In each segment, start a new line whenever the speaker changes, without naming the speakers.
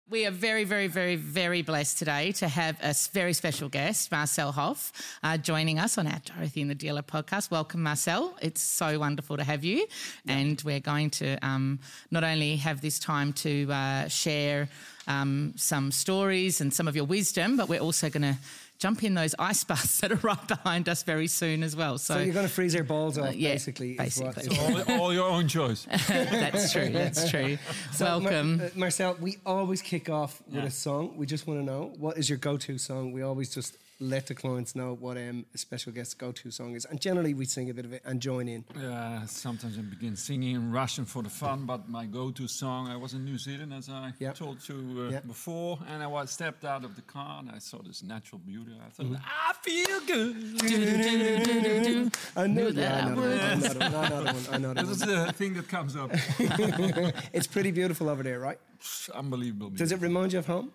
We are very, very, very, very blessed today to have a very special guest, Marcel Hoff, joining us on our Dorothy and the Dealer podcast. Welcome, Marcel. It's so wonderful to have you. Yeah. And we're going to not only have this time to share some stories and some of your wisdom, but we're also going to jump in those ice baths that are right behind us very soon as well. So
you're going to freeze our balls off,
yeah,
basically.
All your own choice.
That's true, that's true. So welcome.
Marcel, we always kick off with a song. We just want to know, what is your go-to song? We always just let the clients know what a special guest's go-to song is. And generally we sing a bit of it and join in.
Sometimes I begin singing in Russian for the fun, but my go-to song, I was in New Zealand, as I told you before, and I stepped out of the car and I saw this natural beauty. I thought, I feel good.
I know that. I know that.
This is the thing that comes up.
It's pretty beautiful over there, right?
Unbelievable.
Does it remind you of home?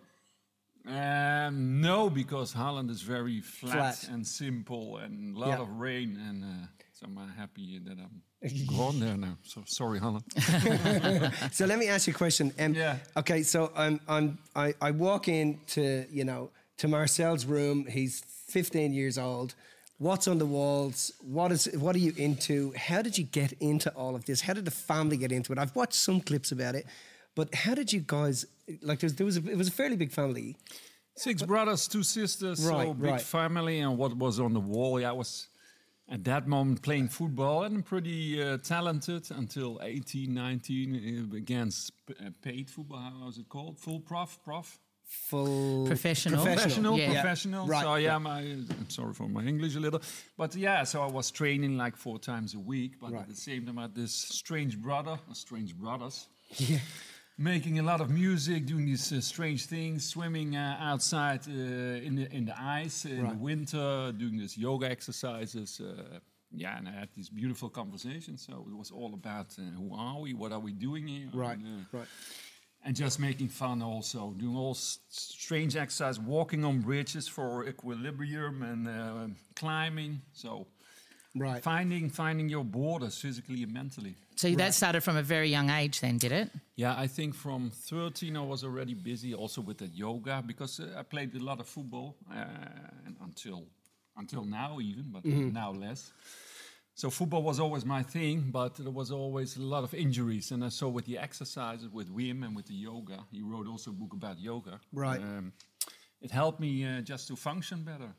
No, because Holland is very flat and simple and a lot of rain, and so I'm happy that I'm gone there now. So sorry, Holland.
So let me ask you a question. Okay, so I walk into to Marcel's room. He's 15 years old. What's on the walls? What are you into? How did you get into all of this? How did the family get into it? I've watched some clips about it. But how did you guys, like, it was a fairly big family.
6 brothers, 2 sisters, so big family. And what was on the wall, I was at that moment playing football and pretty talented until 18, 19 against paid football. How was it called? Full prof?
Full professional.
Professional.
Right.
So I'm sorry for my English a little. But so I was training like 4 times a week. But at the same time I had this strange brothers.
Yeah.
Making a lot of music, doing these strange things, swimming outside in the ice in the winter, doing these yoga exercises. And I had these beautiful conversations. So it was all about who are we, what are we doing here?
Right.
And just making fun also, doing all strange exercise, walking on bridges for equilibrium and climbing. So finding your borders physically and mentally.
So that started from a very young age then, did it?
Yeah, I think from 13 I was already busy also with the yoga because I played a lot of football and until now even, but now less. So football was always my thing, but there was always a lot of injuries. And I saw with the exercises, with Wim and with the yoga, he wrote also a book about yoga.
Right.
It helped me just to function better.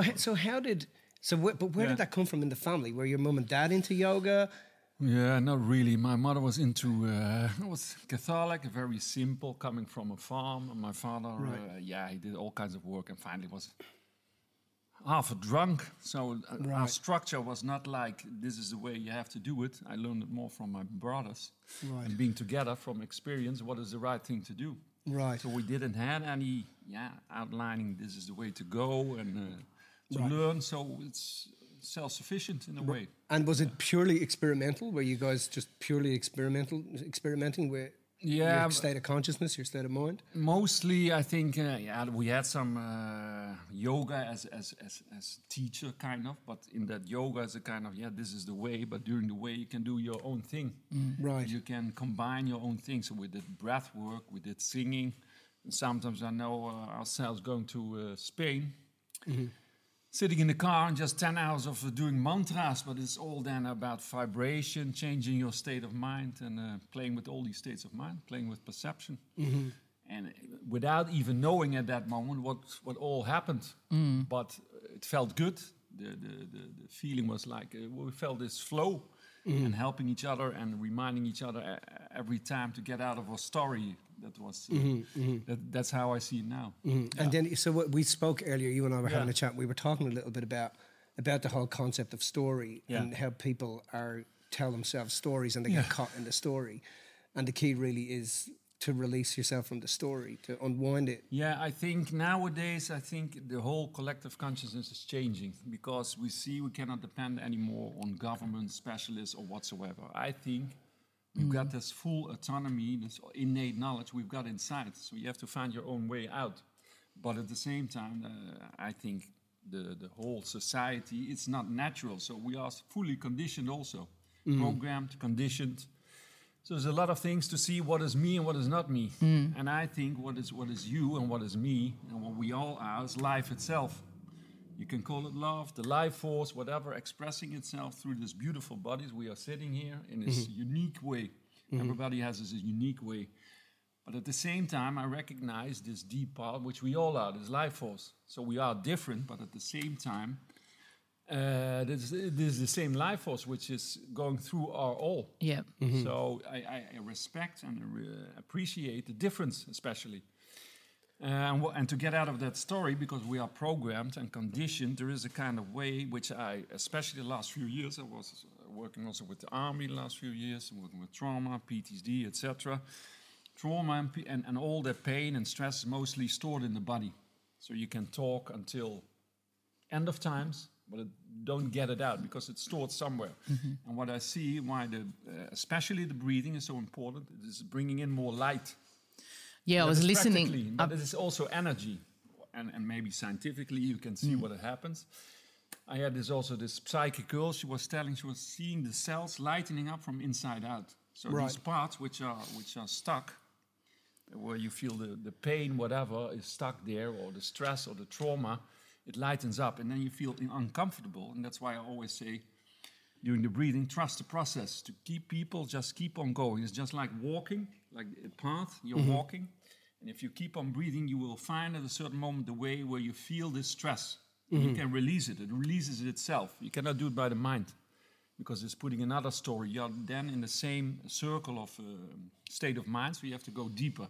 But where did that come from in the family? Were your mum and dad into yoga?
Yeah, not really. My mother was was Catholic, very simple, coming from a farm. And my father, he did all kinds of work and finally was half a drunk. So our structure was not like, this is the way you have to do it. I learned it more from my brothers. Right. And being together from experience, what is the right thing to do. Right. So we didn't have any outlining, this is the way to go and to learn. So it's self-sufficient in a way.
And was it purely experimental? Were you guys just purely experimenting with your state of consciousness, your state of mind?
Mostly, I think, we had some yoga as teacher, kind of. But in that yoga, as a kind of, this is the way. But during the way, you can do your own thing.
Right.
You can combine your own things. So we did breath work, we did singing. And sometimes I know ourselves going to Spain. Mm-hmm. Sitting in the car and just 10 hours of doing mantras, but it's all then about vibration, changing your state of mind and playing with all these states of mind, playing with perception. Mm-hmm. And without even knowing at that moment what all happened. Mm. But it felt good. The feeling was like we felt this flow and helping each other and reminding each other every time to get out of our story. That was that's how I see it now. Mm-hmm.
Yeah. And then, so what we spoke earlier, you and I were having a chat. We were talking a little bit about the whole concept of story and how people tell themselves stories and they get caught in the story. And the key really is to release yourself from the story, to unwind it.
Yeah, I think nowadays, the whole collective consciousness is changing because we see we cannot depend anymore on government, specialists or whatsoever. I think you've got this full autonomy, this innate knowledge we've got inside. So you have to find your own way out. But at the same time, I think the whole society, it's not natural. So we are fully conditioned also. Programmed, conditioned. So there's a lot of things to see what is me and what is not me. And I think what is you and what is me and what we all are is life itself. You can call it love, the life force, whatever, expressing itself through these beautiful bodies. We are sitting here in this unique way. Everybody has this unique way. But at the same time, I recognize this deep part, which we all are, this life force. So we are different, but at the same time, this is the same life force which is going through our all.
Yeah.
So I respect and appreciate the difference, especially. And to get out of that story, because we are programmed and conditioned, there is a kind of way which I, especially the last few years, I was working also with the army the last few years, working with trauma, PTSD, etc. Trauma and all that pain and stress is mostly stored in the body. So you can talk until end of times, but don't get it out because it's stored somewhere. And what I see, why especially the breathing is so important, it is bringing in more light.
Yeah, I was listening.
But it is also energy. And maybe scientifically you can see what happens. I had this psychic girl, she was seeing the cells lightening up from inside out. So these parts which are stuck, where you feel the pain, whatever, is stuck there, or the stress or the trauma, it lightens up, and then you feel uncomfortable. And that's why I always say, during the breathing, trust the process. To keep people, just keep on going. It's just like walking, like a path, you're walking. And if you keep on breathing, you will find at a certain moment the way where you feel this stress. You can release it. It releases it itself. You cannot do it by the mind, because it's putting another story. You're then in the same circle of state of mind, so you have to go deeper.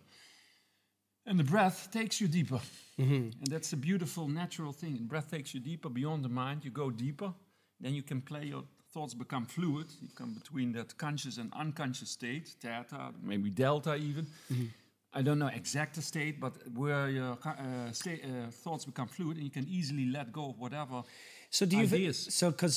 And the breath takes you deeper. And that's a beautiful, natural thing. The breath takes you deeper beyond the mind. You go deeper. Then you can play, your thoughts become fluid. You come between that conscious and unconscious state, theta, maybe delta even. I don't know exact state, but where your thoughts become fluid and you can easily let go of whatever
So do you
ideas.
So because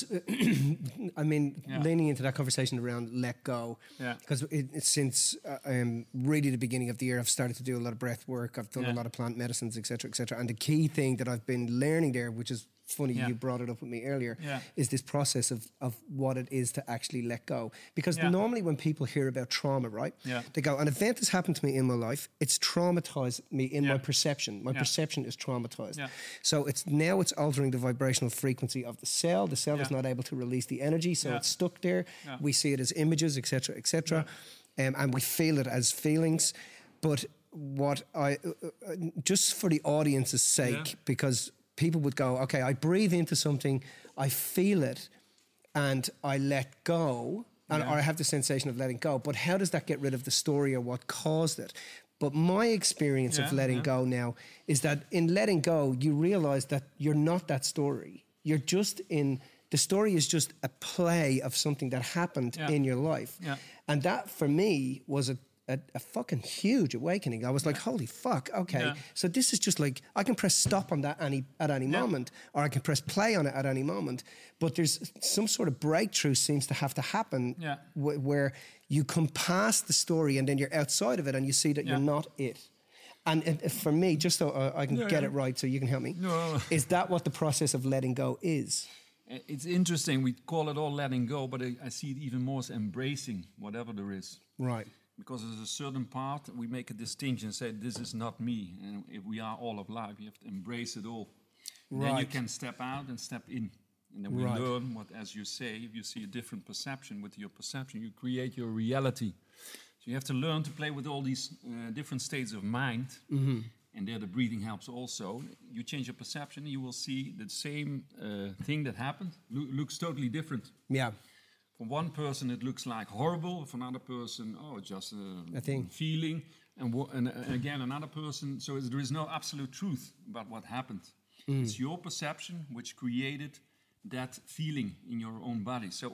I mean, leaning into that conversation around let go, because since really the beginning of the year, I've started to do a lot of breath work. I've done a lot of plant medicines, etc., etc. And the key thing that I've been learning there, which is funny you brought it up with me earlier, is this process of what it is to actually let go. Because normally when people hear about trauma, right, they go, an event has happened to me in my life, it's traumatized me in my perception. My perception is traumatized. So it's altering the vibrational frequency of the cell. The cell is not able to release the energy, so it's stuck there. We see it as images, etc., etc., and we feel it as feelings. But what I, just for the audience's sake, because people would go, okay, I breathe into something, I feel it, and I let go, or I have the sensation of letting go. But how does that get rid of the story or what caused it? But my experience of letting go now is that in letting go, you realize that you're not that story. You're just the story is just a play of something that happened in your life. And that, for me, was a fucking huge awakening. I was like, holy fuck, okay. So this is just like, I can press stop on that at any moment, or I can press play on it at any moment. But there's some sort of breakthrough seems to have to happen where you come past the story and then you're outside of it and you see that you're not it. And for me, just so I can get it right so you can help me, is that what the process of letting go is?
It's interesting. We call it all letting go, but I see it even more as embracing whatever there is.
Right.
Because there's a certain part, we make a distinction, say, this is not me. And if we are all of life, you have to embrace it all. Then you can step out and step in. And then we learn what, as you say, if you see a different perception, with your perception, you create your reality. So you have to learn to play with all these different states of mind. And there the breathing helps also. You change your perception, you will see the same thing that happened looks totally different.
Yeah.
For one person, it looks like horrible. For another person, just a feeling. And again, another person. So there is no absolute truth about what happened. It's your perception which created that feeling in your own body. So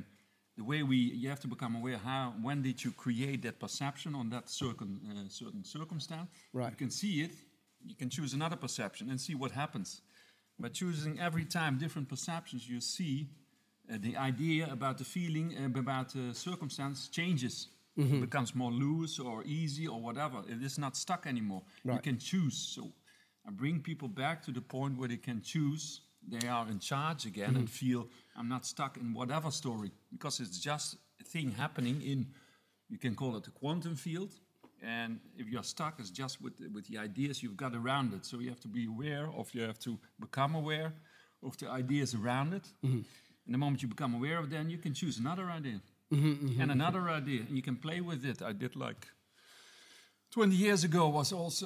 you have to become aware when did you create that perception on that certain circumstance.
Right.
You can see it. You can choose another perception and see what happens. By choosing every time different perceptions, you see the idea about the feeling, about the circumstance changes. It becomes more loose or easy or whatever. It is not stuck anymore. You can choose. So I bring people back to the point where they can choose. They are in charge again and feel I'm not stuck in whatever story, because it's just a thing happening in You can call it a quantum field. And if you're stuck, it's just with the ideas you've got around it. So you have to be aware of, you have to become aware of the ideas around it. And the moment you become aware of them, you can choose another idea and another idea. And you can play with it. I did 20 years ago was also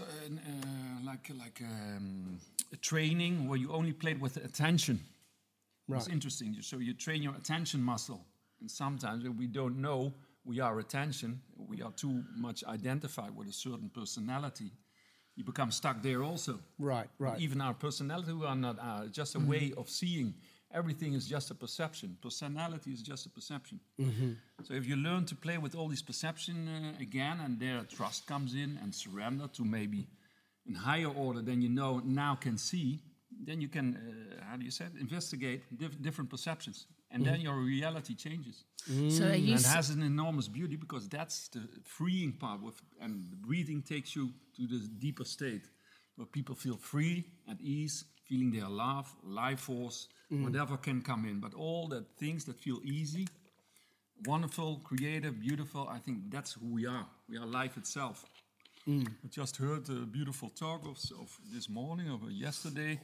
a training where you only played with attention. Right. It's interesting. So you train your attention muscle. And sometimes when we don't know we are attention, we are too much identified with a certain personality, you become stuck there also.
Right.
Even our personality, we are not just a way of seeing. Everything is just a perception. Personality is just a perception. So if you learn to play with all these perception again, and there trust comes in and surrender to maybe in higher order than you know now can see, then you can, investigate different perceptions. And then your reality changes.
So
and it has an enormous beauty because that's the freeing part. And the breathing takes you to the deeper state where people feel free, at ease, feeling their love, life force, whatever can come in. But all the things that feel easy, wonderful, creative, beautiful, I think that's who we are. We are life itself. I just heard a beautiful talk of this morning, of yesterday.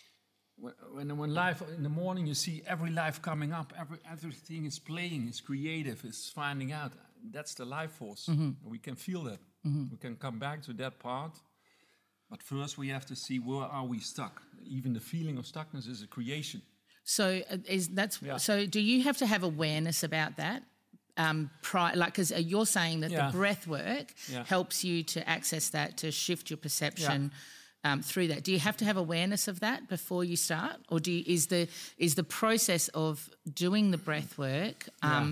When life in the morning, you see every life coming up, everything is playing, is creative, is finding out. That's the life force. We can feel that. We can come back to that part. But first, we have to see where are we stuck. Even the feeling of stuckness is a creation.
So So do you have to have awareness about that? Because you're saying that the breath work helps you to access that, to shift your perception. Through that, do you have to have awareness of that before you start, or is the process of doing the breath work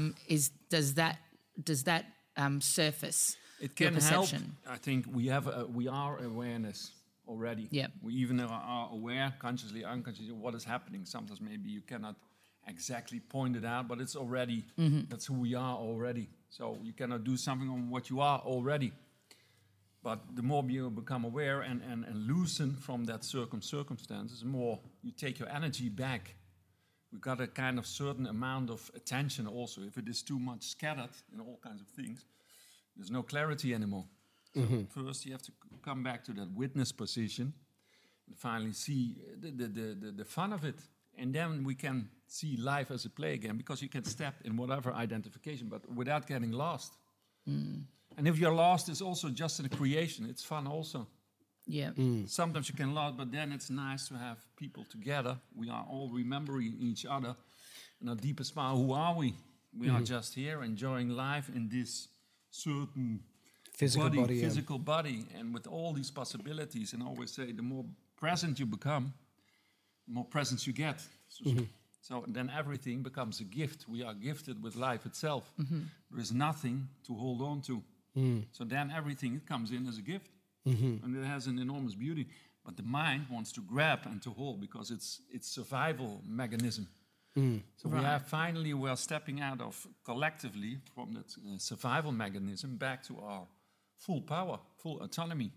does that surface
it can
your perception?
Help. I think we are awareness already. We even are aware, consciously, unconsciously, of what is happening. Sometimes maybe you cannot exactly point it out, but it's already that's who we are already. So you cannot do something on what you are already. But the more you become aware and loosen from that circumstances, the more you take your energy back. We've got a kind of certain amount of attention also. If it is too much scattered in all kinds of things, there's no clarity anymore. So first you have to come back to that witness position and finally see the fun of it. And then we can see life as a play again, because you can step in whatever identification, but without getting lost. And if you're lost, it's also just in a creation. It's fun also. Sometimes you can lose, but then it's nice to have people together. We are all remembering each other. And our deepest power, who are we? We are just here enjoying life in this certain physical body, and with all these possibilities. And I always say, the more present you become, the more presence you get. So then everything becomes a gift. We are gifted with life itself. There is nothing to hold on to. So then everything comes in as a gift. And it has an enormous beauty. But the mind wants to grab and to hold because it's survival mechanism. So we are stepping out of collectively from that survival mechanism back to our full power, full autonomy.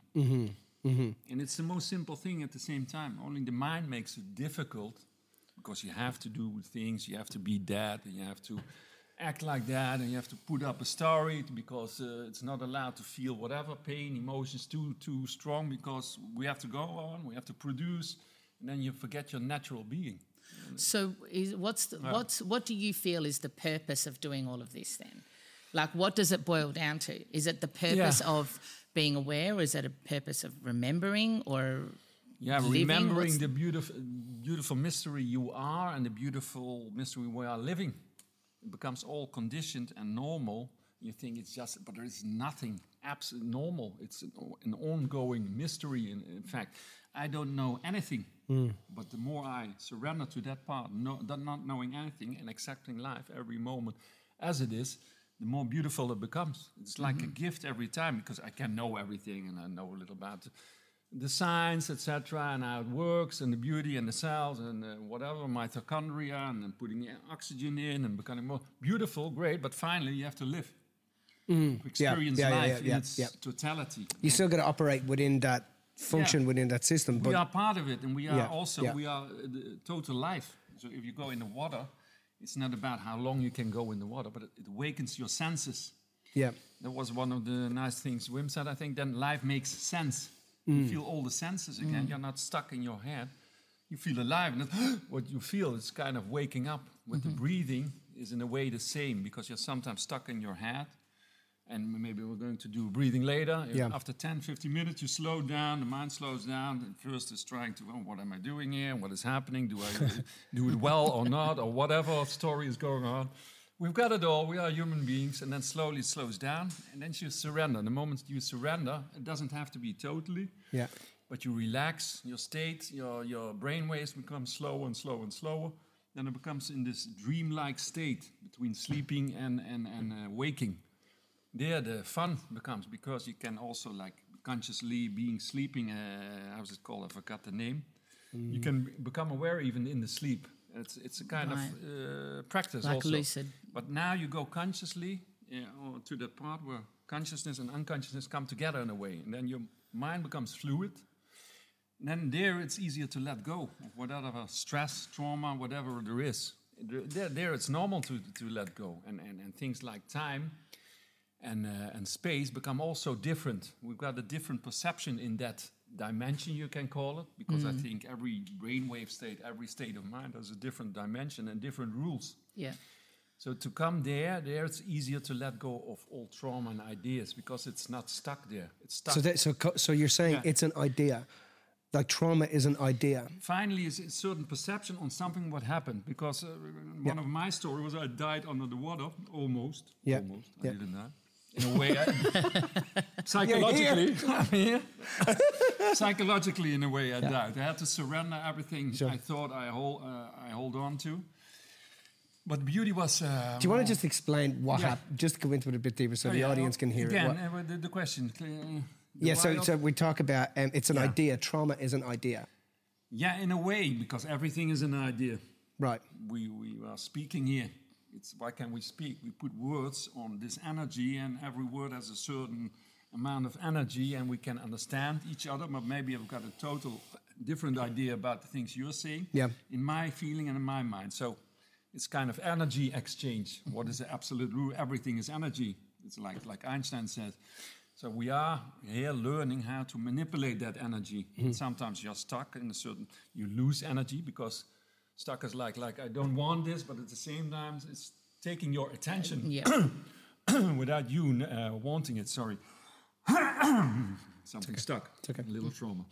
And it's the most simple thing at the same time. Only the mind makes it difficult because you have to do things, you have to be that, and you have to act like that, and you have to put up a story because it's not allowed to feel whatever pain, emotions too strong, because we have to go on, we have to produce, and then you forget your natural being.
So what do you feel is the purpose of doing all of this then? Like, what does it boil down to? Is it the purpose of being aware, or is it a purpose of remembering, or
remembering the beautiful mystery you are and the beautiful mystery we are living? It becomes all conditioned and normal. You think it's just, but there is nothing absolutely normal. It's an ongoing mystery. In fact, I don't know anything. But the more I surrender to that part, not knowing anything and accepting life every moment as it is, the more beautiful it becomes. It's like a gift every time, because I can know everything and I know a little about the science, etc., and how it works, and the beauty and the cells and whatever, mitochondria, and then putting oxygen in and becoming more beautiful, great, but finally you have to live. To experience life in its totality.
You still got to operate within that function, within that system.
But we are part of it, and we are we are the total life. So if you go in the water, it's not about how long you can go in the water, but it awakens your senses.
Yeah.
That was one of the nice things Wim said. I think then life makes sense. You feel all the senses again. You're not stuck in your head. You feel alive. And what you feel is kind of waking up. With the breathing is in a way the same, because you're sometimes stuck in your head. And maybe we're going to do breathing later.
Yeah.
After 10, 15 minutes, you slow down, the mind slows down. At first it's trying to, what am I doing here? What is happening? Do I do it well or not? Or whatever story is going on. We've got it all. We are human beings. And then slowly it slows down. And then you surrender. The moment you surrender, it doesn't have to be totally.
Yeah.
But you relax, your state, your brain waves become slower and slower and slower. Then it becomes in this dreamlike state between sleeping and waking. There the fun becomes, because you can also, like, consciously being sleeping, how's it called? I forgot the name. You can become aware even in the sleep. It's a kind of practice
like
also.
lucid.
But now you go consciously to the part where consciousness and unconsciousness come together in a way. And then your mind becomes fluid. And then there it's easier to let go of whatever stress, trauma, whatever there is. There it's normal to let go. And things like time and space become also different. We've got a different perception in that dimension, you can call it, because I think every brainwave state, every state of mind has a different dimension and different rules.
Yeah.
So to come there it's easier to let go of all trauma and ideas, because it's not stuck there. It's stuck.
So you're saying it's an idea, like trauma is an idea.
Finally, it's a certain perception on something what happened, because one of my stories was I died under the water, almost.
Yeah.
Almost.
Yeah.
I didn't die. In a way, psychologically, I'm here. Psychologically, in a way, I died. I had to surrender everything I thought I hold on to. But the beauty was...
Do you want to just explain what happened? Just go into it a bit deeper so the audience can hear
again,
it.
the question.
So we talk about, it's an idea. Trauma is an idea.
Yeah, in a way, because everything is an idea.
Right.
We are speaking here. Why can we speak? We put words on this energy, and every word has a certain amount of energy, and we can understand each other, but maybe I've got a total different idea about the things you're saying in my feeling and in my mind. So it's kind of energy exchange. What is the absolute rule? Everything is energy. It's like Einstein said. So we are here learning how to manipulate that energy. And sometimes you're stuck in a certain, you lose energy, because stuck is like I don't want this, but at the same time it's taking your attention without you wanting it. Sorry. Something stuck.
It's okay.
A little trauma.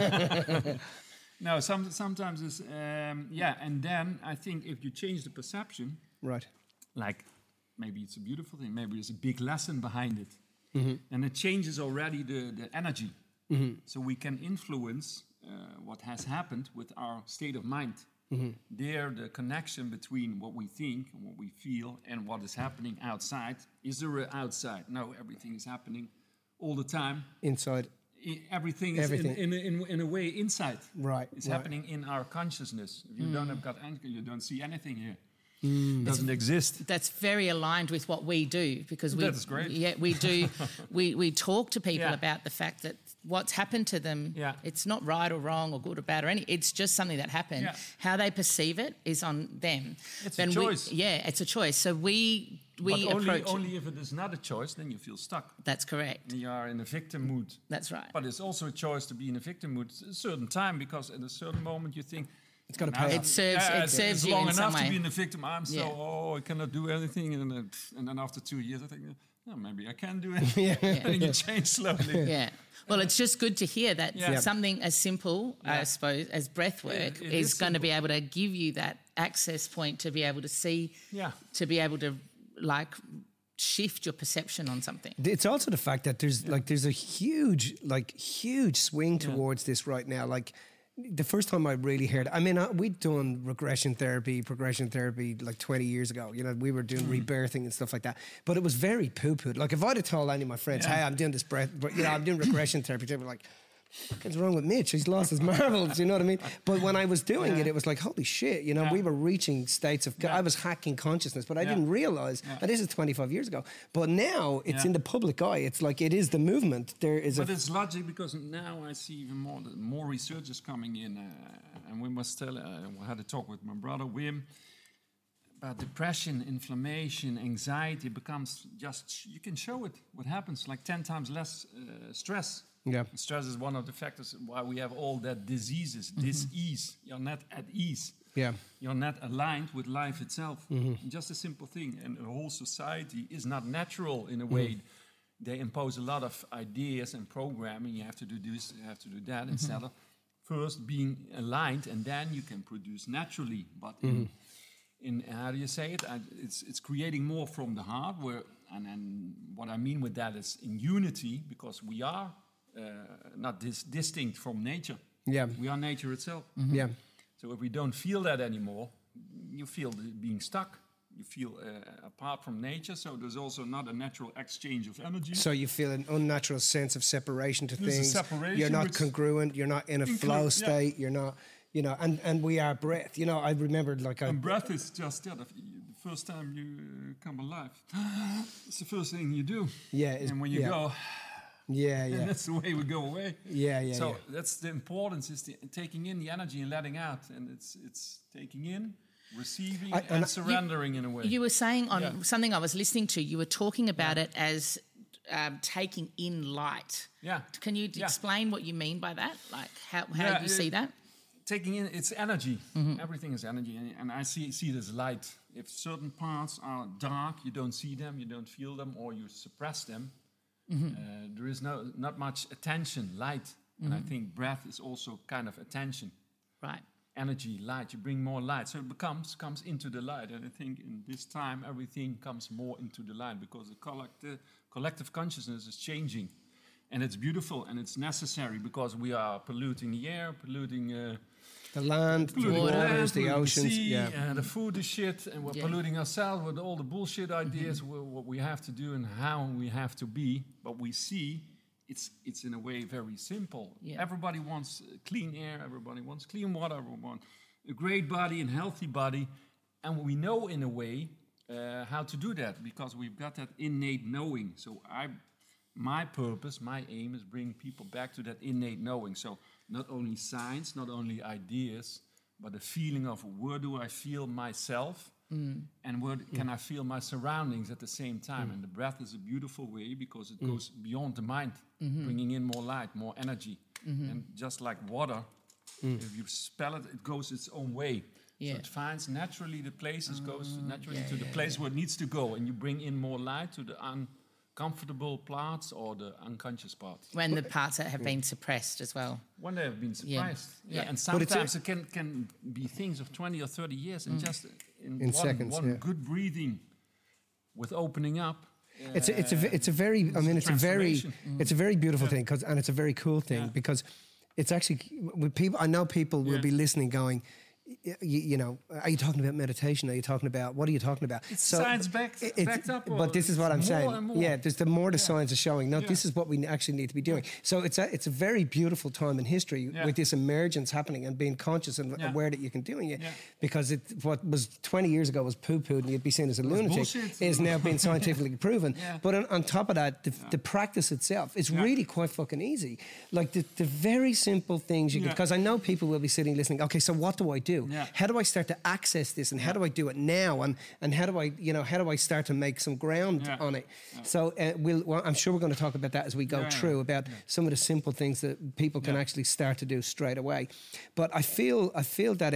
No, sometimes it's, and then I think if you change the perception,
right,
like maybe it's a beautiful thing, maybe there's a big lesson behind it, and it changes already the energy. So we can influence what has happened with our state of mind. There, the connection between what we think and what we feel and what is happening outside. Is there an outside? No, everything is happening all the time.
Inside.
Everything is in a way inside.
Right.
It's happening in our consciousness. If you don't have got anger, you don't see anything here. It doesn't exist.
That's very aligned with what we do, because
That's great.
Yeah, we do. we talk to people about the fact that what's happened to them, it's not right or wrong or good or bad or any. It's just something that happened. Yeah. How they perceive it is on them.
It's a choice.
It's a choice. So we approach
only if it is not a choice, then you feel stuck.
That's correct.
You are in a victim mood.
That's right.
But it's also a choice to be in a victim mood at a certain time, because at a certain moment you think,
it's got to pay.
It serves you
long
in some
enough
way.
to be in the victim. I'm I cannot do anything, and then after 2 years I think, maybe I can do it. And you change slowly.
Yeah. Well, it's just good to hear that something as simple, I suppose, as breath work is going to be able to give you that access point to be able to see, to be able to shift your perception on something.
It's also the fact that there's a huge swing towards this right now. Like, the first time I really heard, we'd done progression therapy like 20 years ago. You know, we were doing rebirthing and stuff like that. But it was very poo-pooed. Like, if I'd have told any of my friends, hey, I'm doing this breath, but I'm doing regression therapy, they were like, what's wrong with Mitch? He's lost his marbles, you know what I mean? But when I was doing it was like, holy shit, we were reaching states of, I was hacking consciousness, but I didn't realize, and this is 25 years ago, but now it's in the public eye. It's like, it is the movement. But
it's logic, because now I see even more research is coming in, and we must tell, I had a talk with my brother, Wim. about depression, inflammation, anxiety becomes just, you can show it, what happens, like 10 times less stress.
Yeah.
Stress is one of the factors why we have all that diseases, dis-ease. You're not at ease.
Yeah.
You're not aligned with life itself. Just a simple thing. And the whole society is not natural in a way. They impose a lot of ideas and programming. You have to do this, you have to do that, instead of first being aligned, and then you can produce naturally. But in how do you say it? It's creating more from the heart. And what I mean with that is in unity, because we are not distinct from nature.
Yeah.
We are nature itself.
Yeah.
So if we don't feel that anymore, you feel being stuck. You feel apart from nature. So there's also not a natural exchange of energy.
So you feel an unnatural sense of separation to
There's a
things.
separation
You're not
which-
congruent. You're not in a flow state. You're not, you know, and we are breath. You know, I remembered like
And breath is just the first time you come alive. It's the first thing you do.
Yeah.
And when you go,
Yeah.
and that's the way we go away.
Yeah.
So that's the importance, is taking in the energy and letting out. And it's taking in, receiving, and surrendering in a way.
You were saying on something I was listening to, you were talking about it as taking in light.
Yeah.
Can you explain what you mean by that? Like how do you see that?
Taking in, it's energy. Everything is energy, and I see it as light. If certain parts are dark, you don't see them, you don't feel them, or you suppress them. There is not much attention, light, and I think breath is also kind of attention.
Right.
Energy, light. You bring more light, so it comes into the light. And I think in this time, everything comes more into the light because the collective consciousness is changing, and it's beautiful and it's necessary because we are polluting the air, polluting.
The land, the waters, the oceans,
the food is shit, and we're polluting ourselves with all the bullshit ideas, what we have to do and how we have to be. But we see it's in a way very simple.
Yeah.
Everybody wants clean air, everybody wants clean water, everyone wants a great body and healthy body. And we know in a way how to do that because we've got that innate knowing. So my purpose, my aim is bring people back to that innate knowing. So not only science, not only ideas, but the feeling of where do I feel myself and where can I feel my surroundings at the same time. And the breath is a beautiful way because it goes beyond the mind, bringing in more light, more energy. And just like water, if you spell it, it goes its own way.
Yeah.
So it finds naturally the places, goes naturally to the place where it needs to go. And you bring in more light to the uncomfortable parts or the unconscious parts.
When the parts that have been suppressed as well.
When they have been suppressed. Yeah. And
But
sometimes it can be things of 20 or 30 years and just in
seconds,
one good breathing with opening up.
It's a very it's a very beautiful thing and it's a very cool thing because it's actually with people. I know people will be listening, going, you know, are you talking about meditation? Are you talking about what are you talking about?
It's science backed up.
But this is what I'm saying. Yeah, there's the more the science is showing. No, this is what we actually need to be doing. So it's a very beautiful time in history with this emergence happening and being conscious and aware that you can doing it. Because what was 20 years ago was poo-pooed and you'd be seen as a lunatic is now being scientifically proven. But on top of that, the practice itself is really quite fucking easy. Like the very simple things you can, because I know people will be sitting listening, okay, so what do I do? How do I start to access this and how do I do it now? And how do I start to make some ground on it? So I'm sure we're going to talk about that as we go through about some of the simple things that people can actually start to do straight away. But I feel that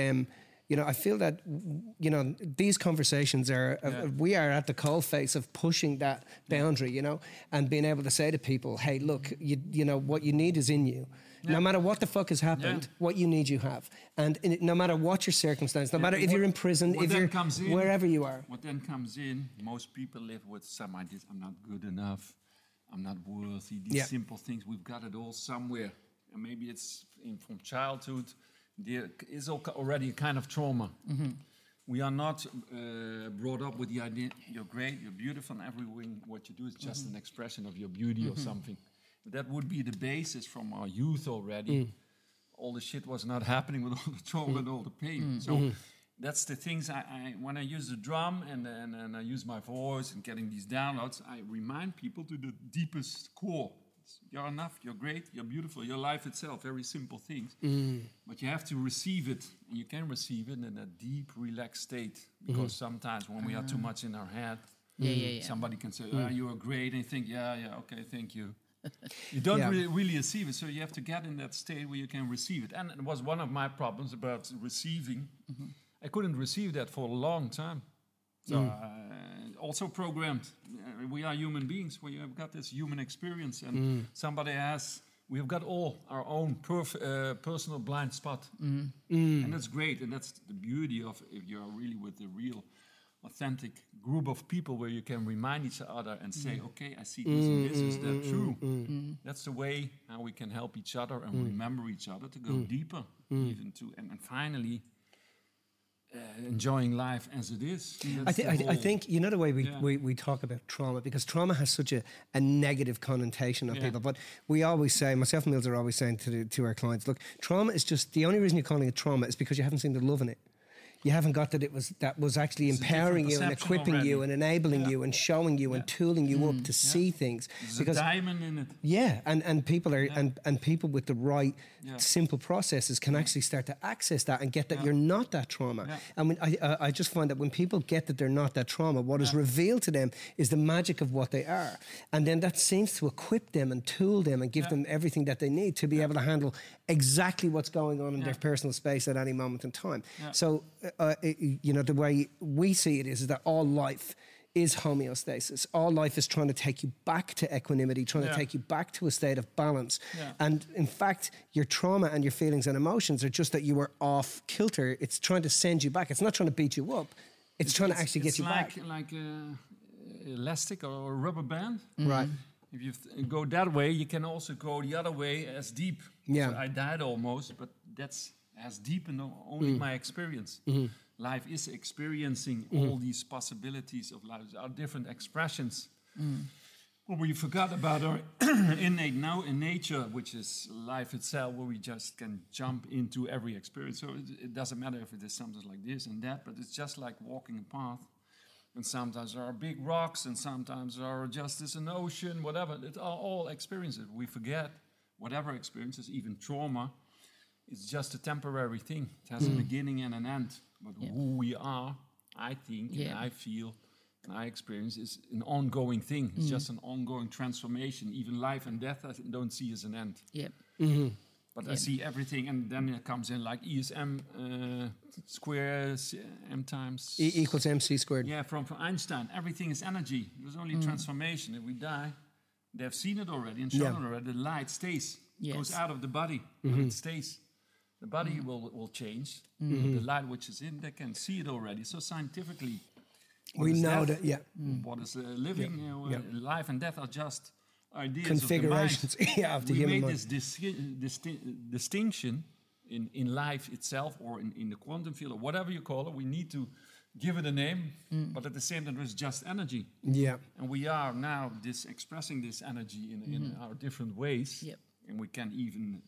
these conversations we are at the coalface of pushing that boundary, and being able to say to people, hey, look, you know, what you need is in you. No matter what the fuck has happened, what you need, you have. And no matter what your circumstance, no matter if you're in prison, if you're wherever you are.
What then comes in, most people live with some ideas, I'm not good enough, I'm not worthy, these simple things, we've got it all somewhere. And maybe it's from childhood, there is already a kind of trauma. We are not brought up with the idea, you're great, you're beautiful, and everything what you do is just an expression of your beauty or something. That would be the basis from our youth already. All the shit was not happening with all the trauma and all the pain. So that's the things when I use the drum and I use my voice and getting these downloads, I remind people to the deepest core. You're enough, you're great, you're beautiful, your life itself, very simple things. But you have to receive it, and you can receive it in a deep, relaxed state. Because sometimes when we are too much in our head, somebody can say, you are great, and you think, okay, thank you. You don't really receive it, so you have to get in that state where you can receive it. And it was one of my problems about receiving. I couldn't receive that for a long time. So also programmed. We are human beings. We have got this human experience, and we have got all our own personal blind spot, and that's great. And that's the beauty of if you're really with the real, authentic group of people where you can remind each other and say, okay, I see this and this. Is that true? That's the way how we can help each other and remember each other to go deeper, even to and finally. Enjoying life as it is.
I think you know the way we talk about trauma, because trauma has such a negative connotation on people. But we always say, myself and Mills are always saying to our clients, look, trauma is just, the only reason you're calling it trauma is because you haven't seen the love in it. You haven't got that that was actually empowering you and equipping you and enabling you and showing you and tooling you up to see things.
There's because a diamond in it.
Yeah, and people are and people with the right simple processes can actually start to access that and get that you're not that trauma. I mean, I just find that when people get that they're not that trauma, what is revealed to them is the magic of what they are, and then that seems to equip them and tool them and give them everything that they need to be able to handle exactly what's going on in their personal space at any moment in time. So. The way we see it is that all life is homeostasis. All life is trying to take you back to equanimity, trying to take you back to a state of balance. And in fact, your trauma and your feelings and emotions are just that you were off kilter. It's trying to send you back. It's not trying to beat you up. It's trying to actually get you back.
It's like elastic or a rubber band.
Right.
If you go that way, you can also go the other way as deep.
Yeah.
So I died almost, but that's as deep and only my experience. Life is experiencing all these possibilities of life. There are different expressions. Well, we forgot about our innate in nature, which is life itself, where we just can jump into every experience. So it doesn't matter if it is something like this and that, but it's just like walking a path. And sometimes there are big rocks, and sometimes there are just as an ocean, whatever. It's all experiences. We forget whatever experiences, even trauma. It's just a temporary thing. It has a beginning and an end. But who we are, I think, and I feel, and I experience, is an ongoing thing. It's just an ongoing transformation. Even life and death, I don't see as an end. But I see everything, and then it comes in like ESM square m times...
E equals mc squared.
Yeah, from Einstein. Everything is energy. There's only transformation. If we die, they've seen it already and shown it already. The light stays. Goes out of the body, but it stays. The body will change. The light which is in, they can see it already. So scientifically,
we know that.
What is living? Life and death are just ideas
configurations
of the mind.
Of the human mind.
We made this distinction in life itself, or in the quantum field, or whatever you call it. We need to give it a name, but at the same time, it's just energy. And we are now expressing this energy in our different ways, and we can even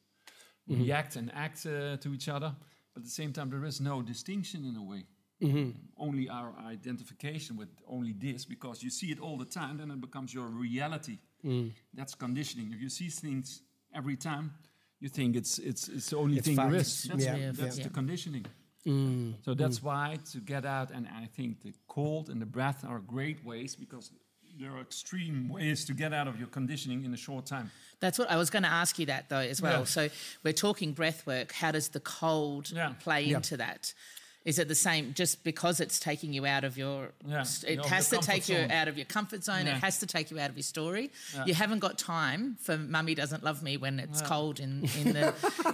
react and act to each other. But at the same time, there is no distinction in a way. Only our identification with only this, because you see it all the time, then it becomes your reality. That's conditioning. If you see things every time, you think it's the only thing there is. That's the conditioning. So that's why to get out, and I think the cold and the breath are great ways, because there are extreme ways to get out of your conditioning in a short time.
That's what I was going to ask you that, though, as well. So we're talking breath work. How does the cold play into that? Is it the same just because it's taking you out of your... it has to take you out of your comfort zone. It has to take you out of your story. You haven't got time for Mummy Doesn't Love Me when it's cold in the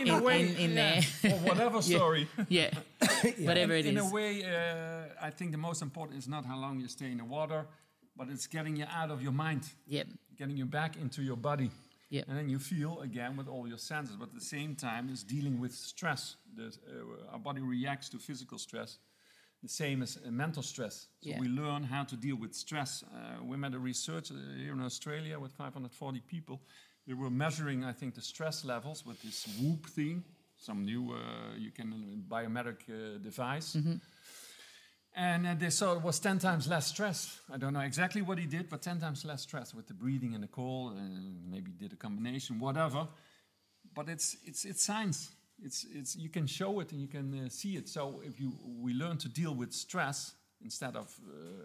in there.
Or whatever story.
Whatever it is.
In a way, I think the most important is not how long you stay in the water, but it's getting you out of your mind. Getting you back into your body. And then you feel again with all your senses, but at the same time it's dealing with stress. Our body reacts to physical stress the same as mental stress. So we learn how to deal with stress. We made a research here in Australia with 540 people. They were measuring, I think, the stress levels with this Whoop thing, some new biometric device. And they saw it was 10 times less stress. I don't know exactly what he did, but 10 times less stress with the breathing and the call, and maybe did a combination, whatever. But it's science. It's you can show it and you can see it. So if we learn to deal with stress instead of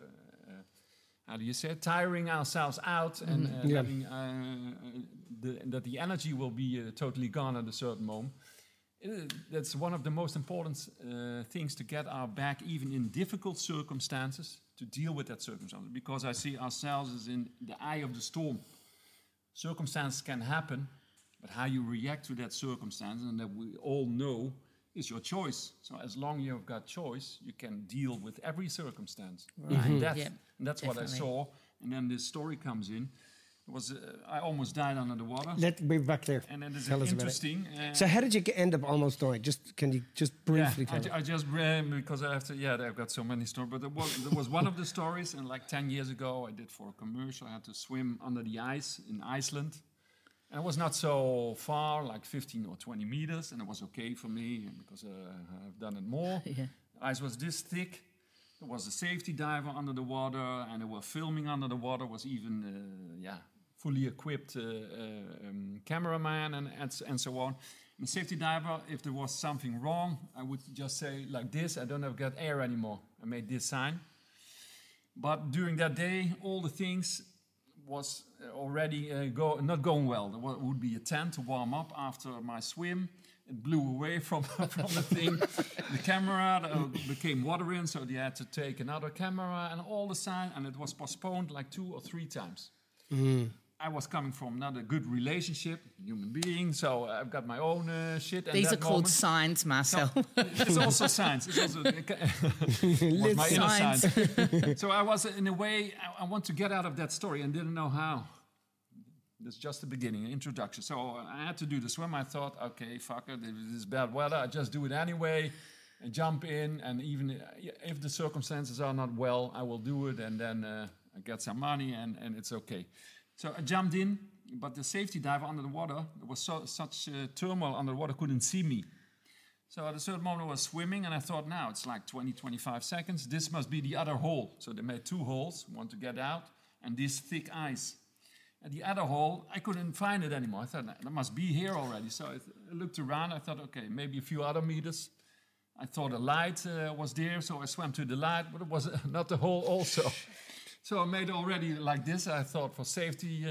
how do you say it? Tiring ourselves out and having that the energy will be totally gone at a certain moment. That's one of the most important things to get our back, even in difficult circumstances, to deal with that circumstance. Because I see ourselves as in the eye of the storm. Circumstances can happen, but how you react to that circumstance, and that we all know, is your choice. So as long as you've got choice, you can deal with every circumstance.
Right.
And
definitely.
that's what I saw. And then this story comes in. It was I almost died under the water.
Let's be back there.
And then it's
Tell us about
interesting.
So how did you end up almost dying? Can you just briefly tell us?
I just ran because I have to. Yeah, I've got so many stories. But there was one of the stories, and like 10 years ago, I did for a commercial. I had to swim under the ice in Iceland. And it was not so far, like 15 or 20 meters, and it was okay for me because I've done it more.
Yeah.
Ice was this thick. There was a safety diver under the water, and they were filming under the water. Was even fully equipped cameraman and so on. And the safety diver, if there was something wrong, I would just say like this: I don't have got air anymore. I made this sign. But during that day, all the things was already not going well. There would be a tent to warm up after my swim. It blew away from the thing. The camera became water in, so they had to take another camera and all the sign, and it was postponed like 2 or 3 times. I was coming from not a good relationship, human being, so I've got my own shit. And
These are called signs, Marcel.
No, it's also science. It's also was my inner science. So I was, in a way, I want to get out of that story and didn't know how. That's just the beginning, an introduction. So I had to do the swim. I thought, okay, fuck it, this is bad weather. I just do it anyway and jump in. And even if the circumstances are not well, I will do it. And then I get some money and it's okay. So I jumped in, but the safety diver under the water, there was such turmoil under the water, couldn't see me. So at a certain moment I was swimming and I thought, now it's like 20, 25 seconds. This must be the other hole. So they made 2 holes, one to get out, and this thick ice. At the other hole, I couldn't find it anymore. I thought, that must be here already. So I looked around, I thought, okay, maybe a few other meters. I thought a light was there, so I swam to the light, but it was not the hole also. So I made already like this. I thought for safety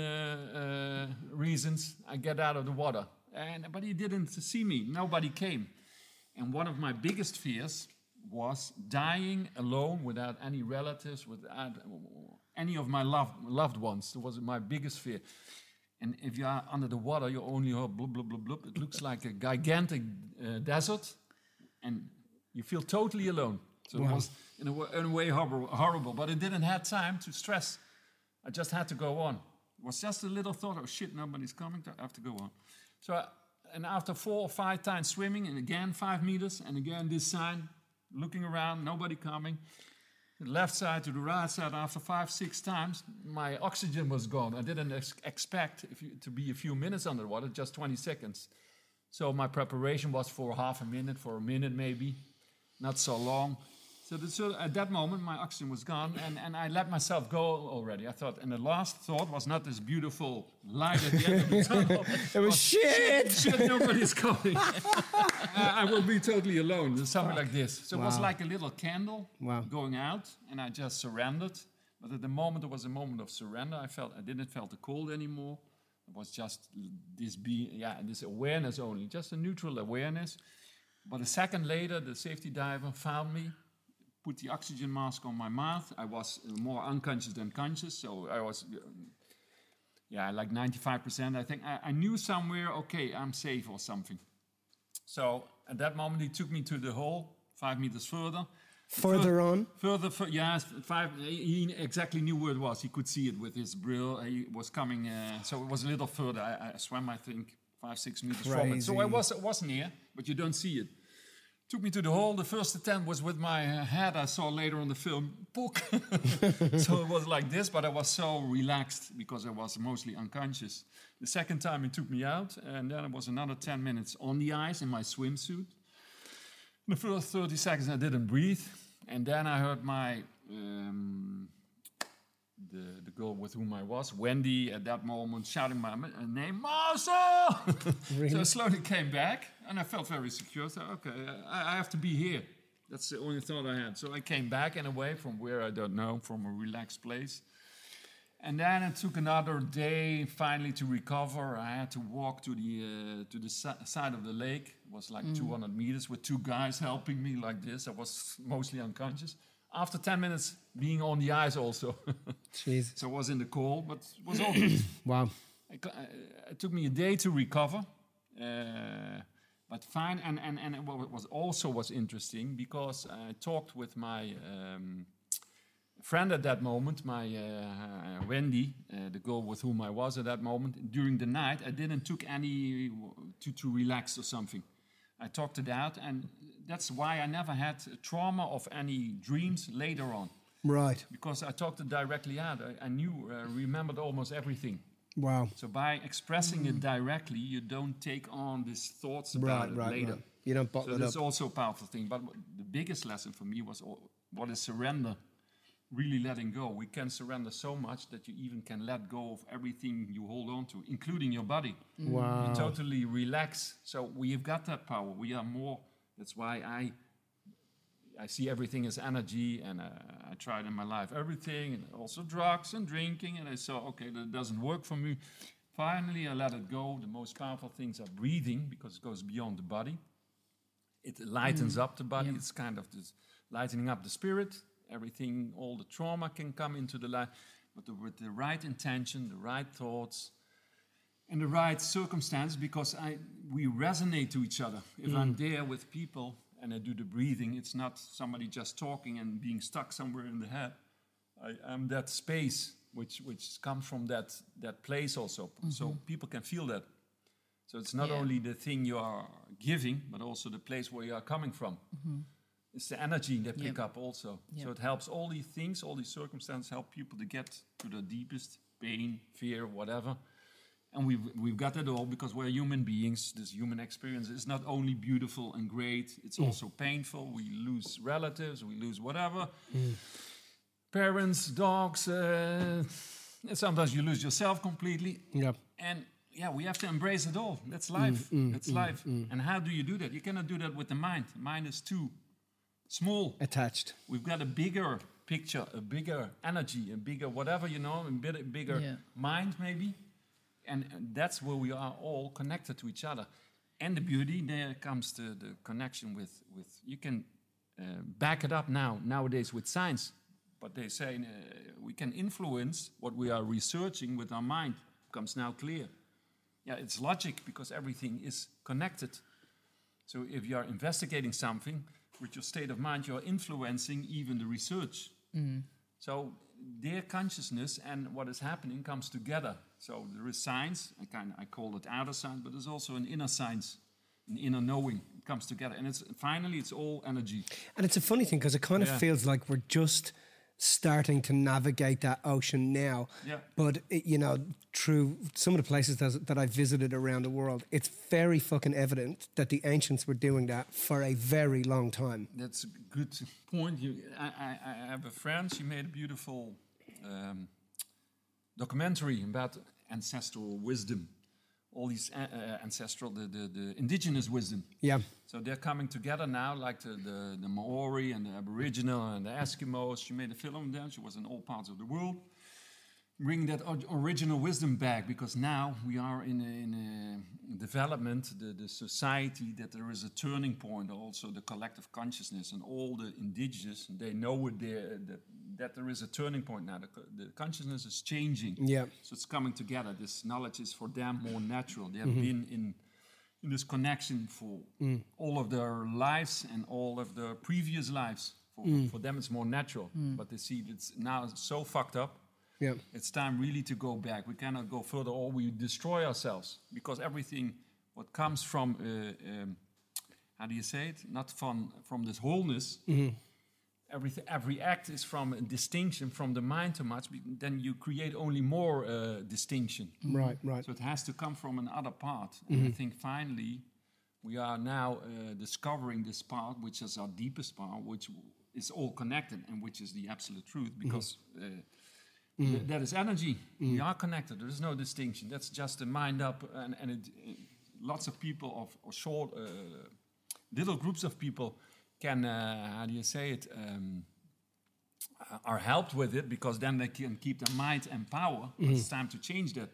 reasons, I get out of the water. But he didn't see me. Nobody came. And one of my biggest fears was dying alone without any relatives, without any of my loved ones. It was my biggest fear. And if you are under the water, you only hear blub, blub, blub, blub. It looks like a gigantic desert. And you feel totally alone. So it was in a way horrible, but I didn't have time to stress. I just had to go on. It was just a little thought, oh shit, nobody's coming, I have to go on. So, and after 4 or 5 times swimming, and again 5 meters, and again this sign, looking around, nobody coming. The left side to the right side, after 5, 6 times, my oxygen was gone. I didn't expect to be a few minutes underwater, just 20 seconds. So my preparation was for half a minute, for a minute maybe, not so long. So at that moment, my oxygen was gone, and I let myself go already. I thought, and the last thought was not this beautiful light at the end of the tunnel.
It was shit,
nobody's coming. I will be totally alone, something like this. So it was like a little candle going out, and I just surrendered. But at the moment, it was a moment of surrender. I didn't feel the cold anymore. It was just this awareness only, just a neutral awareness. But a second later, the safety diver found me, put the oxygen mask on my mouth. I was more unconscious than conscious, so I was, like 95%. I think I knew somewhere, okay, I'm safe or something. So at that moment, he took me to the hole, 5 meters further.
Further on?
Further, 5. He exactly knew where it was. He could see it with his brill. He was coming, so it was a little further. I swam, I think, 5, 6 meters from it. So I was near, but you don't see it. Took me to the hole. The first attempt was with my head. I saw later on the film, pook. So it was like this, but I was so relaxed because I was mostly unconscious. The second time he took me out, and then it was another 10 minutes on the ice in my swimsuit. The first 30 seconds I didn't breathe, And then I heard my the girl with whom I was, Wendy, at that moment shouting my name, Marcel!
Really?
So I slowly came back, and I felt very secure. So, okay, I have to be here. That's the only thought I had. So I came back in a way from where I don't know, from a relaxed place. And then it took another day finally to recover. I had to walk to the side of the lake. It was like 200 meters with 2 guys helping me like this. I was mostly unconscious. After 10 minutes, being on the ice also.
Jeez.
So I was in the cold, but it was all good.
Wow.
It took me a day to recover. But fine, and what was interesting, because I talked with my friend at that moment, my Wendy, the girl with whom I was at that moment. During the night, I didn't took any to relax or something. I talked it out, and that's why I never had trauma of any dreams later on.
Right.
Because I talked it directly out. I knew, remembered almost everything.
Wow.
So by expressing it directly, you don't take on these thoughts about it later.
Right. You don't bottle
So
it
that's
up.
also a powerful thing. But the biggest lesson for me was what is surrender. Really letting go. We can surrender so much that you even can let go of everything you hold on to, including your body.
Wow.
You totally relax. So we've got that power. We are more. That's why I see everything as energy, and I tried in my life everything, and also drugs and drinking, and I saw, okay, that doesn't work for me. Finally, I let it go. The most powerful things are breathing, because it goes beyond the body. It lightens up the body. It's kind of this lightening up the spirit. Everything, all the trauma can come into the light, but with the right intention, the right thoughts, and the right circumstance, because we resonate to each other. If I'm there with people and I do the breathing, it's not somebody just talking and being stuck somewhere in the head. I am that space which comes from that place also, so people can feel that. So it's not only the thing you are giving, but also the place where you are coming from. It's the energy they pick up also. So it helps all these things, all these circumstances help people to get to the deepest pain, fear, whatever. And we've got it all because we're human beings. This human experience is not only beautiful and great, it's also painful. We lose relatives, we lose whatever. Parents, dogs, and sometimes you lose yourself completely.
Yep.
And we have to embrace it all. That's life. That's life. And how do you do that? You cannot do that with the mind. The mind is too small.
Attached.
We've got a bigger picture, a bigger energy, a bigger whatever, a bigger mind maybe. And that's where we are all connected to each other. And the beauty, there comes the connection with you can back it up nowadays with science. But they say we can influence what we are researching with our mind. Becomes now clear. Yeah, it's logic because everything is connected. So if you are investigating something, with your state of mind, you're influencing even the research. So their consciousness and what is happening comes together. So there is science, I call it outer science, but there's also an inner science, an inner knowing. It comes together, and it's all energy.
And it's a funny thing because it kind of feels like we're just starting to navigate that ocean now.
Yeah.
But, through some of the places that I've visited around the world, it's very fucking evident that the ancients were doing that for a very long time.
That's a good point. I have a friend, she made a beautiful documentary about ancestral wisdom. All these ancestral, the indigenous wisdom.
Yeah.
So they're coming together now, like the Maori and the Aboriginal and the Eskimos. She made a film of them. She was in all parts of the world. Bring that original wisdom back, because now we are in a development, the society, that there is a turning point, also the collective consciousness, and all the indigenous, they know it that there is a turning point now. The consciousness is changing.
Yeah.
So it's coming together. This knowledge is for them more natural. They have been in this connection for all of their lives and all of their previous lives. For them, it's more natural. But they see it's now so fucked up.
Yeah.
It's time really to go back. We cannot go further, or we destroy ourselves, because everything what comes from how do you say it? Not from this wholeness. Every act is from a distinction from the mind too much. Then you create only more distinction.
Right.
So it has to come from another part. And I think finally we are now discovering this part, which is our deepest part, which is all connected, and which is the absolute truth, because that is energy. We are connected. There is no distinction. That's just a mind up, and lots of people or short, little groups of people can, how do you say it, are helped with it, because then they can keep their mind and power. It's time to change that.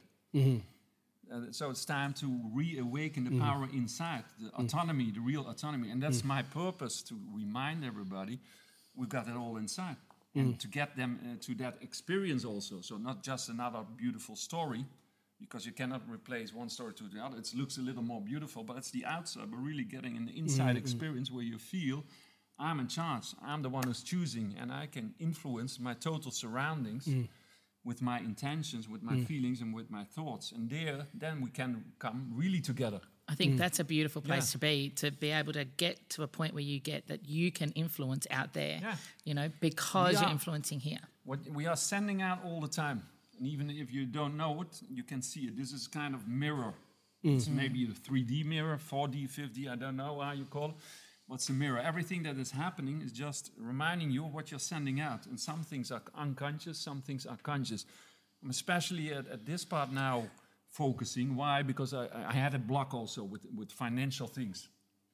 So it's time to reawaken the power inside, the autonomy, the real autonomy. And that's my purpose, to remind everybody we've got it all inside. And to get them to that experience also. So not just another beautiful story, because you cannot replace one story to the other. It looks a little more beautiful, but it's the outside. But really getting an inside experience where you feel I'm in charge. I'm the one who's choosing, and I can influence my total surroundings with my intentions, with my feelings, and with my thoughts. And then we can come really together.
I think that's a beautiful place to be able to get to a point where you get that you can influence out there, because you're influencing here.
What we are sending out all the time. And even if you don't know it, you can see it. This is kind of mirror. It's maybe a 3D mirror, 4D, 5D, I don't know how you call it. What's a mirror? Everything that is happening is just reminding you of what you're sending out. And some things are unconscious, some things are conscious. I'm especially at this part now focusing. Why? Because I had a block also with financial things.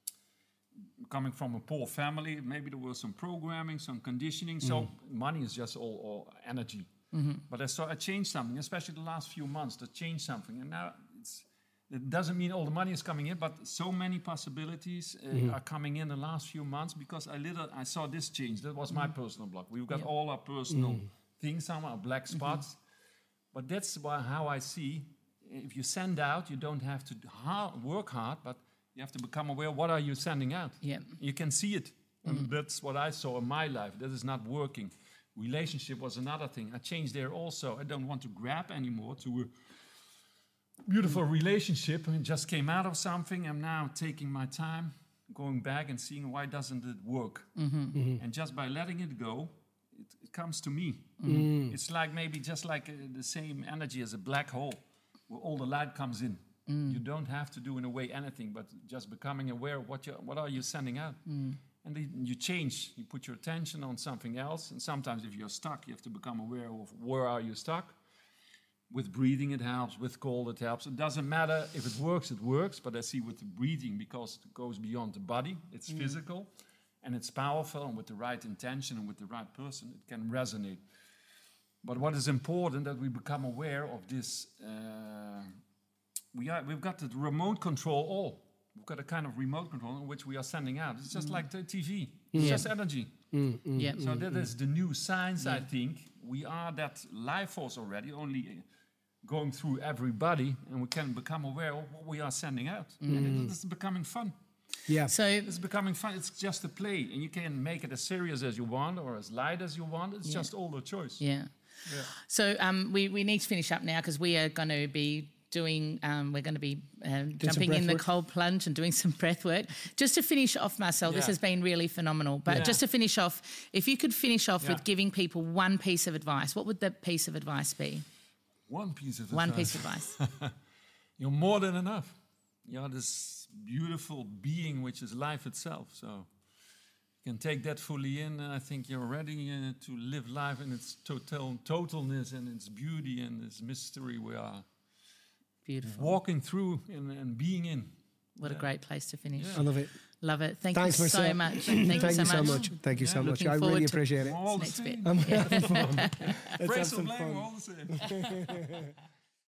Coming from a poor family, maybe there was some programming, some conditioning. So money is just all energy. But I changed something, especially the last few months, to change something. And now it doesn't mean all the money is coming in, but so many possibilities are coming in the last few months, because I saw this change. That was my personal block. We've got all our personal things, some are black spots. But that's how I see, if you send out, you don't have to work hard, but you have to become aware, what are you sending out? Yeah. You can see it. And that's what I saw in my life. That is not working. Relationship was another thing. I changed there also. I don't want to grab anymore to a beautiful relationship. It just came out of something. I'm now taking my time, going back and seeing why doesn't it work. And just by letting it go, it comes to me. It's like maybe just like the same energy as a black hole, where all the light comes in. You don't have to do in a way anything, but just becoming aware of what are you sending out. And then you change, you put your attention on something else. And sometimes if you're stuck, you have to become aware of where are you stuck. With breathing it helps, with cold it helps. It doesn't matter if it works. But I see with the breathing, because it goes beyond the body, it's physical and it's powerful. And with the right intention and with the right person, it can resonate. But what is important, that we become aware of this. We've got the remote control all. We've got a kind of remote control in which we are sending out. It's just like the TV. It's just energy. So that is the new science, I think. We are that life force already, only going through everybody, and we can become aware of what we are sending out. And it is becoming fun.
Yeah.
So
it's becoming fun. It's just a play, and you can make it as serious as you want or as light as you want. It's just all the choice.
Yeah. So we need to finish up now, because we are going to be jumping in the cold plunge and doing some breath work. Just to finish off, Marcel, this has been really phenomenal. But just to finish off, if you could finish off with giving people one piece of advice, what would that piece of advice be?
One piece of advice.
One piece of advice.
You're more than enough. You're this beautiful being which is life itself. So you can take that fully in, and I think you're ready to live life in its totalness and its beauty and its mystery we are.
Beautiful.
Walking through and being in.
What a great place to finish.
I love it.
Love it. Thanks you so much. Thank you so much.
Thank you so much. I really appreciate it.
All the
next
same.
bit.
Praise and blame, all the same.